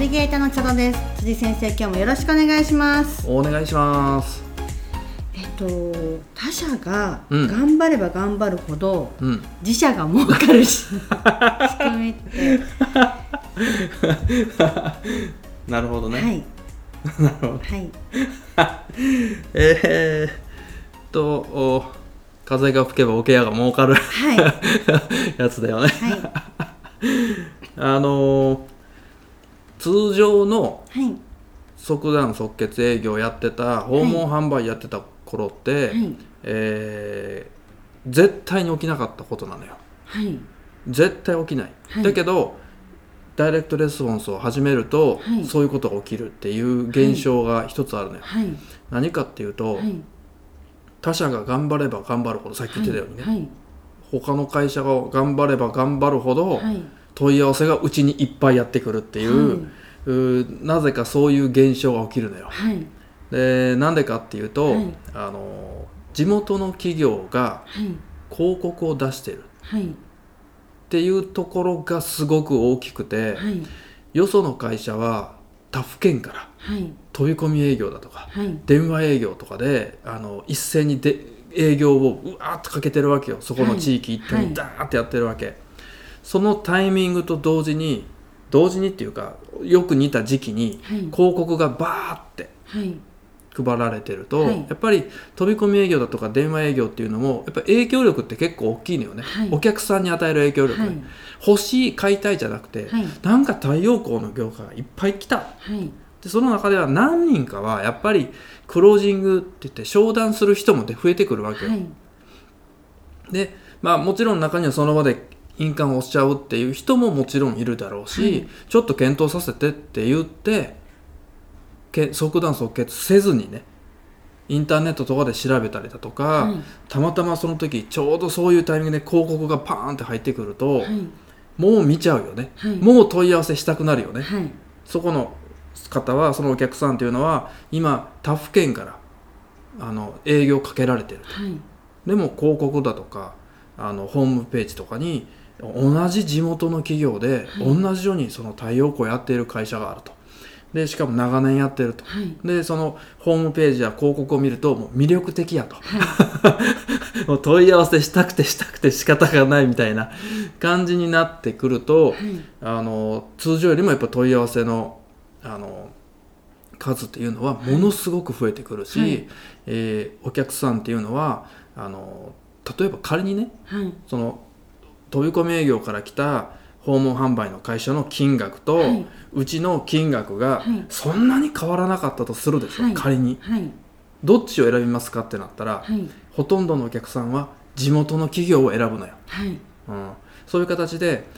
ビゲーターの茶田です。辻先生、今日もよろしくお願いします。 お願いします。 他社が頑張れば頑張るほど、自社が儲かる仕組みってなるほどね。 はいなるほど。はい風が吹けば桶屋が儲かる、 はい、 やつだよね。 はい、 通常のはい即断即決営業やってた、訪問販売やってた頃って、絶対に起きなかったことなのよ。 はい、 絶対起きない、 はい、 だけどダイレクトレスポンスを始めると、 はい、そういうことが起きるっていう現象が一つあるのよ。 はい、 何かっていうと、はい、他社が頑張れば頑張るほど、さっき言ってたようにね、はい、他の会社が頑張れば頑張るほど、はい、問い合わせがうちにいっぱいやってくるっていう、はい、なぜかそういう現象が起きるのよ。はい、でなんでかっていうと、はい、地元の企業が広告を出してる、はい、っていうところがすごく大きくて、はい、よその会社は他府県から、はい、飛び込み営業だとか、はい、電話営業とかで一斉に営業をうわーっとかけてるわけよ。そこの地域行ってもダーッてやってるわけ、はい、そのタイミングと同時にっていうか、よく似た時期に広告がバーって配られてると、はい、やっぱり飛び込み営業だとか電話営業っていうのもやっぱ影響力って結構大きいのよね、はい、お客さんに与える影響力、はい、欲しい買いたいじゃなくて、はい、なんか太陽光の業界がいっぱい来た、はい、でその中では何人かはやっぱりクロージングって言って商談する人も増えてくるわけよ、はい、でもちろん中にはその場で印鑑を押しちゃうっていう人ももちろんいるだろうし、はい、ちょっと検討させてって言って即断即決せずにね、インターネットとかで調べたりだとか、はい、たまたまその時ちょうどそういうタイミングで広告がパーンって入ってくると、はい、もう見ちゃうよね、はい、もう問い合わせしたくなるよね、はい、そこの方は、そのお客さんっていうのは今他府県から営業かけられてると、はい、でも広告だとかホームページとかに同じ地元の企業で、はい、同じようにその太陽光やっている会社があると。でしかも長年やってると、はい、でそのホームページや広告を見るともう魅力的やと、はい、もう問い合わせしたくて仕方がないみたいな感じになってくると、はい、通常よりもやっぱ問い合わせの、数っていうのはものすごく増えてくるし、はい、お客さんっていうのは例えば仮にね、はい、その飛び込み営業から来た訪問販売の会社の金額と、はい、うちの金額がそんなに変わらなかったとするでしょ、はい、仮に、はい、どっちを選びますかってなったら、はい、ほとんどのお客さんは地元の企業を選ぶのよ、はい、そういう形で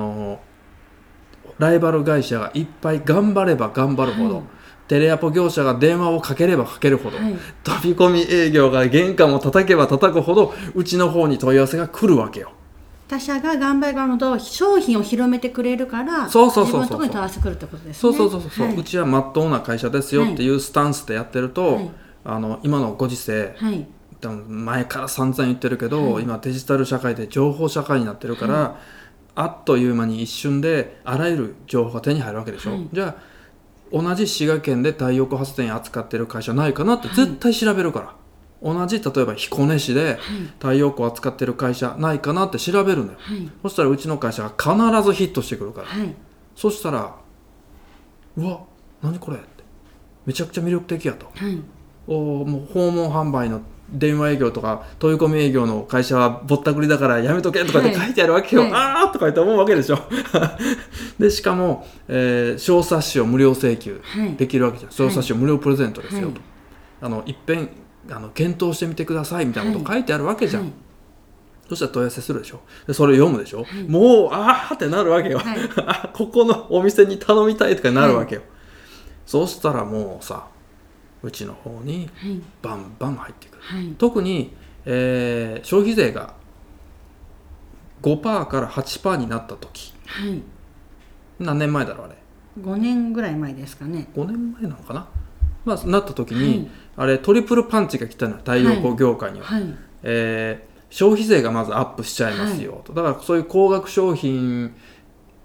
ライバル会社がいっぱい頑張れば頑張るほど、はい、テレアポ業者が電話をかければかけるほど、はい、飛び込み営業が玄関を叩けば叩くほどうちの方に問い合わせが来るわけよ。 他社が頑張るほど商品を広めてくれるから、自分のところに問い合わせくるってことですね。 そう、はい、うちはまっとうな会社ですよっていうスタンスでやってると、はい、今のご時世、はい、前から散々言ってるけど、はい、今デジタル社会で情報社会になってるから、はい、あっという間に一瞬であらゆる情報が手に入るわけでしょ、はい、じゃあ同じ滋賀県で太陽光発電扱ってる会社ないかなって絶対調べるから、はい、同じ例えば彦根市で太陽光扱ってる会社ないかなって調べるのよ、はい、そしたらうちの会社が必ずヒットしてくるから、はい、そしたらうわ何これってめちゃくちゃ魅力的やと、はい、もう訪問販売の電話営業とか飛び込み営業の会社はぼったくりだからやめとけとかって書いてあるわけよ、はい、あーとか言って思うわけでしょでしかも、小冊子を無料請求できるわけじゃん、はい、小冊子を無料プレゼントですよと、はい、いっぺん検討してみてくださいみたいなこと書いてあるわけじゃん、はい、そしたら問い合わせするでしょ、でそれを読むでしょ、はい、もうあーってなるわけよ、はい、ここのお店に頼みたいとかなるわけよ、はい、そうしたらもうさうちの方にバンバン入ってくる、はい、特に、消費税が 5% から 8% になった時、はい、何年前だろうあれ 5年ぐらい前ですかね。 5年前なのかな、なった時に、はい、あれトリプルパンチが来たのよ太陽光業界には、はいはい、消費税がまずアップしちゃいますよと、だからそういう高額商品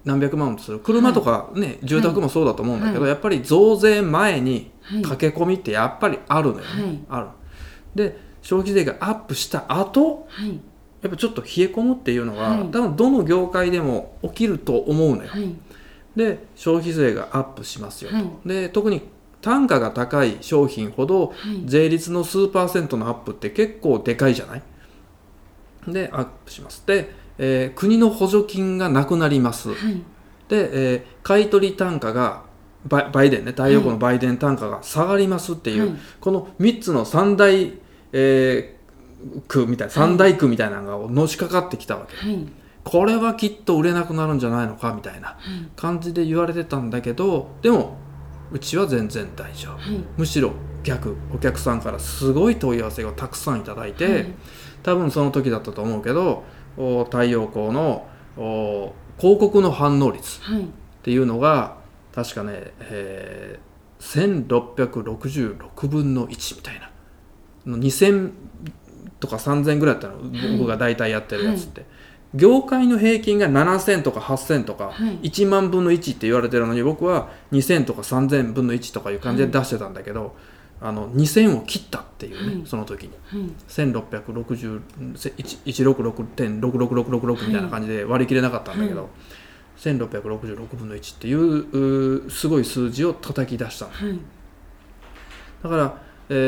何百万もする車とかね、住宅もそうだと思うんだけど、やっぱり増税前に駆け込みってやっぱりあるのよね、ある。で消費税がアップした後、やっぱちょっと冷え込むっていうのが、多分どの業界でも起きると思うのよ、で消費税がアップしますよと、で特に単価が高い商品ほど税率の数%のアップって結構でかいじゃない。でアップします。で、国の補助金がなくなります、で、買取単価がバイデンね、太陽光のバイデン単価が下がりますっていう、この3つの三大、区みたいな、三大区みたいなのがのしかかってきたわけ、これはきっと売れなくなるんじゃないのかみたいな感じで言われてたんだけど、でもうちは全然大丈夫、むしろ逆、お客さんからすごい問い合わせがたくさんいただいて、多分その時だったと思うけど、太陽光の広告の反応率っていうのが確かね、1666分の1みたいな、2000とか3000ぐらいだったの、僕が大体やってるやつって、業界の平均が7000とか8000とか、1万分の1って言われてるのに、僕は2000とか3000分の1とかいう感じで出してたんだけど、2000を切ったっていうね、その時に、1666.66666みたいな感じで割り切れなかったんだけど、1666分の1っていうすごい数字を叩き出したの、だから、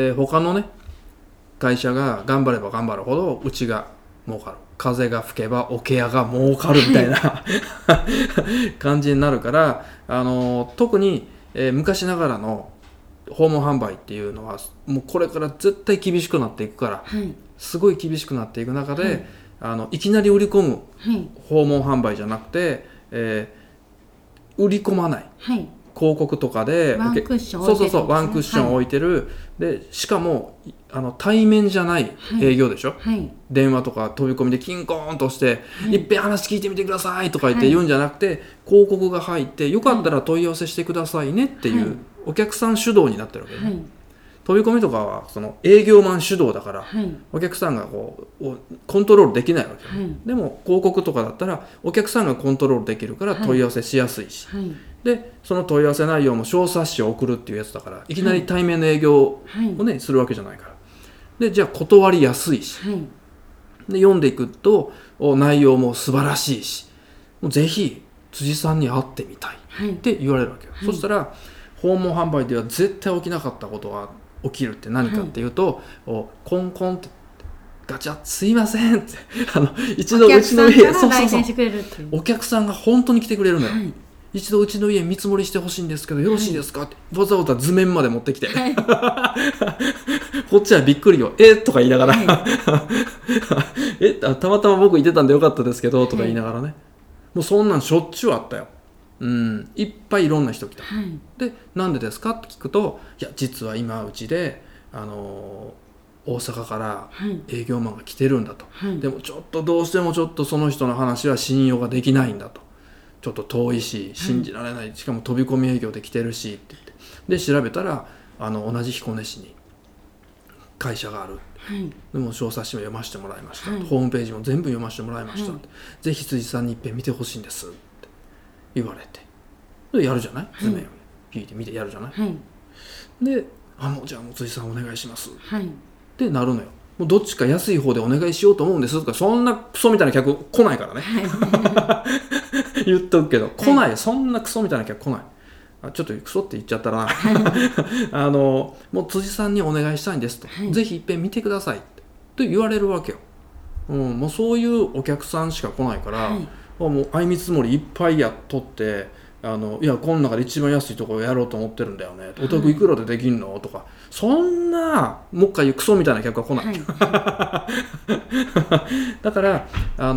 他のね会社が頑張れば頑張るほどうちが儲かる、風が吹けば桶屋が儲かるみたいな感じになるから、特に、昔ながらの訪問販売っていうのはもうこれから絶対厳しくなっていくから、すごい厳しくなっていく中で、いきなり売り込む訪問販売じゃなくて、売り込まない、広告とかでワンクッション置いてるんですね。 そうワンクッション置いてる、でしかも対面じゃない営業でしょ、電話とか飛び込みでキンコーンとして、いっぺん話聞いてみてくださいとか言って言うんじゃなくて、広告が入ってよかったら問い合わせしてくださいねっていう、お客さん主導になってるわけね、飛び込みとかはその営業マン主導だから、お客さんがこうコントロールできないわけ、でも広告とかだったらお客さんがコントロールできるから問い合わせしやすいし、でその問い合わせ内容も小冊子を送るっていうやつだから、いきなり対面の営業をね、するわけじゃないから、でじゃあ断りやすいし、で読んでいくと内容も素晴らしいし、もうぜひ辻さんに会ってみたいって言われるわけよ、そしたら訪問販売では絶対起きなかったことが起きるって何かっていうと、コンコンってガチャすいませんって一度うちの家お客さんが本当に来てくれるのよ、一度うちの家見積もりしてほしいんですけどよろしいですかって、わざわざ図面まで持ってきて、こっちはびっくりよ、とか言いながら、たまたま僕いてたんでよかったですけどとか言いながらね、もうそんなんしょっちゅうあったよ、いっぱいいろんな人来た、でなんでですかって聞くと、いや実は今うちで大阪から営業マンが来てるんだと、でもちょっとどうしてもちょっとその人の話は信用ができないんだと、ちょっと遠いし信じられない、しかも飛び込み営業で来てるしって言って、で調べたら同じ彦根市に会社がある、でも小冊子も読ませてもらいました、ホームページも全部読ませてもらいました、ぜひ辻さんに一遍見てほしいんですって言われて、でやるじゃない、図面を引いて見てやるじゃない、でもうじゃあもう辻さんお願いします、ってなるのよ。もうどっちか安い方でお願いしようと思うんですとか、そんなクソみたいな客来ないからね、言っとくけど来ない、そんなクソみたいな客来ない。ちょっとクソって言っちゃったらなもう辻さんにお願いしたいんですと、ぜひ一遍見てくださいって言われるわけよ、もうそういうお客さんしか来ないから、もう相見積もりいっぱいやっとって、いやこの中で一番安いところをやろうと思ってるんだよね、お得いくらでできんのとか、そんなもう一回言うクソみたいな客は来ない、だから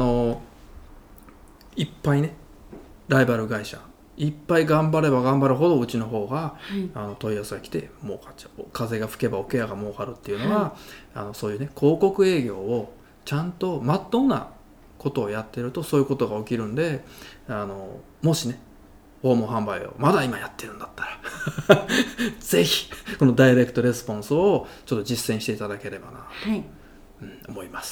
いっぱいねライバル会社いっぱい頑張れば頑張るほどうちの方が、問い合わせが来て儲かっちゃう、風が吹けば桶屋が儲かるっていうのは、そういうね広告営業をちゃんとまっとうなことをやってるとそういうことが起きるんで、もしね訪問販売をまだ今やってるんだったらぜひこのダイレクトレスポンスをちょっと実践していただければなと、思います。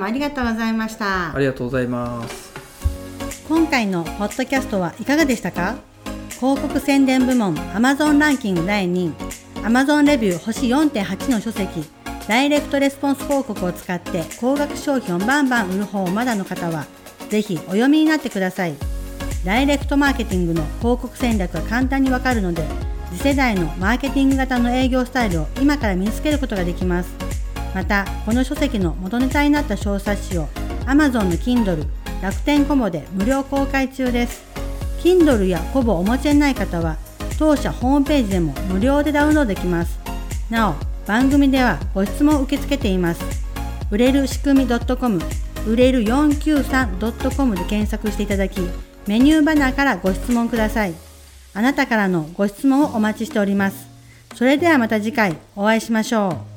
辻先生、今日もありがとうございました。 ありがとうございます。 今回のポッドキャストはいかがでしたか？広告宣伝部門 Amazon ランキング第2位、Amazon レビュー星 4.8 の書籍、ダイレクトレスポンス広告を使って高額商品をバンバン売る方をまだの方は、ぜひお読みになってください。ダイレクトマーケティングの広告戦略が簡単にわかるので、次世代のマーケティング型の営業スタイルを今から身につけることができます。また、この書籍の元ネタになった小冊子を Amazon の Kindle、楽天コボで無料公開中です。Kindle やコボをお持ちでない方は、当社ホームページでも無料でダウンロードできます。なお、番組ではご質問を受け付けています。売れる仕組み .com、売れる 493.com で検索していただき、メニューバナーからご質問ください。あなたからのご質問をお待ちしております。それではまた次回お会いしましょう。